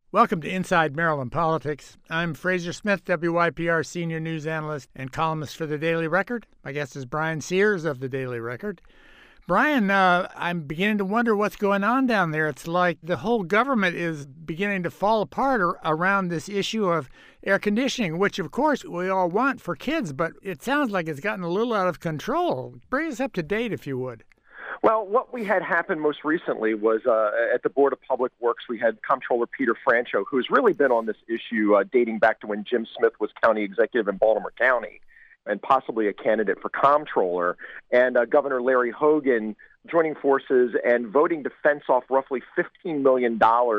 Welcome to Inside Maryland Politics. I'm Fraser Smith, WYPR senior news analyst and columnist for the Daily Record. My guest is Brian Sears of the Daily Record. Brian, I'm beginning to wonder what's going on down there. It's like the whole government is beginning to fall apart around this issue of air conditioning, which, of course, we all want for kids, but it sounds like it's gotten a little out of control. Bring us up to date, if you would. Well, what we had happen most recently was at the Board of Public Works, we had Comptroller Peter Franchot, who's really been on this issue dating back to when Jim Smith was county executive in Baltimore County and possibly a candidate for comptroller, and Governor Larry Hogan joining forces and voting to fence off roughly $15 million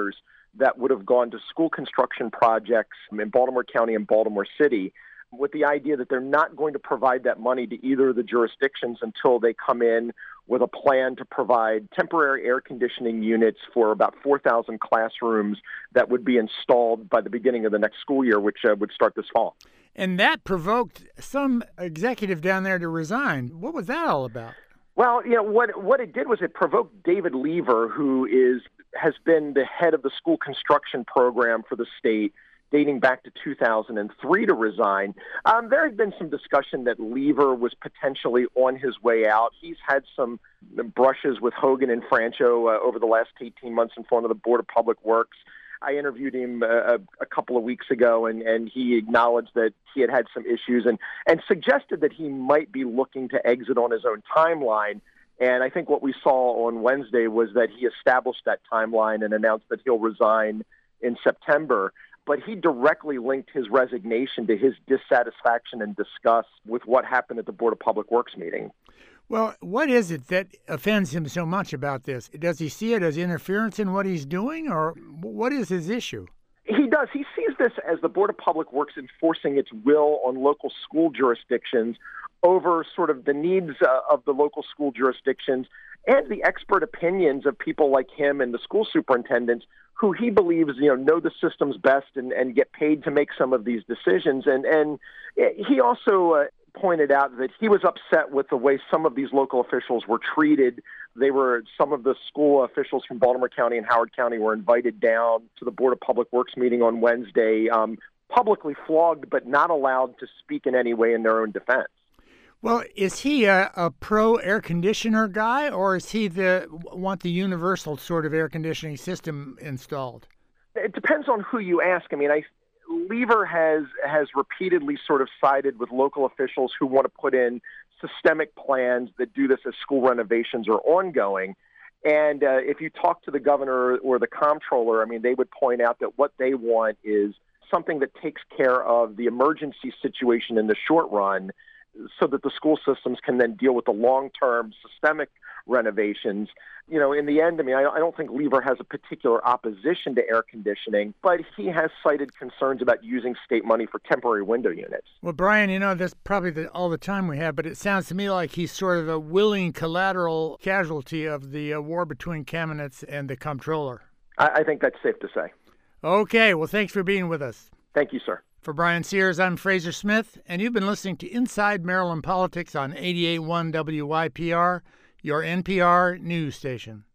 that would have gone to school construction projects in Baltimore County and Baltimore City, with the idea that they're not going to provide that money to either of the jurisdictions until they come in with a plan to provide temporary air conditioning units for about 4,000 classrooms that would be installed by the beginning of the next school year, which would start this fall. And that provoked some executive down there to resign. What was that all about? Well, what it did was it provoked David Lever, who has been the head of the school construction program for the state dating back to 2003, to resign. There had been some discussion that Lever was potentially on his way out. He's had some brushes with Hogan and Franchot over the last 18 months in front of the Board of Public Works. I interviewed him a couple of weeks ago, and he acknowledged that he had some issues and suggested that he might be looking to exit on his own timeline. And I think what we saw on Wednesday was that he established that timeline and announced that he'll resign in September. But he directly linked his resignation to his dissatisfaction and disgust with what happened at the Board of Public Works meeting. Well, what is it that offends him so much about this? Does he see it as interference in what he's doing, or what is his issue? He does. He sees this as the Board of Public Works enforcing its will on local school jurisdictions over sort of the needs of the local school jurisdictions and the expert opinions of people like him and the school superintendents who he believes, know the systems best and get paid to make some of these decisions. And he also pointed out that he was upset with the way some of these local officials were treated. Some of the school officials from Baltimore County and Howard County were invited down to the Board of Public Works meeting on Wednesday, publicly flogged, but not allowed to speak in any way in their own defense. Well, is he a pro air conditioner guy, or is he want the universal sort of air conditioning system installed? It depends on who you ask. I mean, Lever has repeatedly sort of sided with local officials who want to put in systemic plans that do this as school renovations are ongoing. And if you talk to the governor or the comptroller, I mean, they would point out that what they want is something that takes care of the emergency situation in the short run, so that the school systems can then deal with the long-term systemic renovations. In the end, I mean, I don't think Lever has a particular opposition to air conditioning, but he has cited concerns about using state money for temporary window units. Well, Brian, that's probably all the time we have, but it sounds to me like he's sort of a willing collateral casualty of the war between Kamenetz and the comptroller. I think that's safe to say. Okay, well, thanks for being with us. Thank you, sir. For Brian Sears, I'm Fraser Smith, and you've been listening to Inside Maryland Politics on 88.1 WYPR, your NPR news station.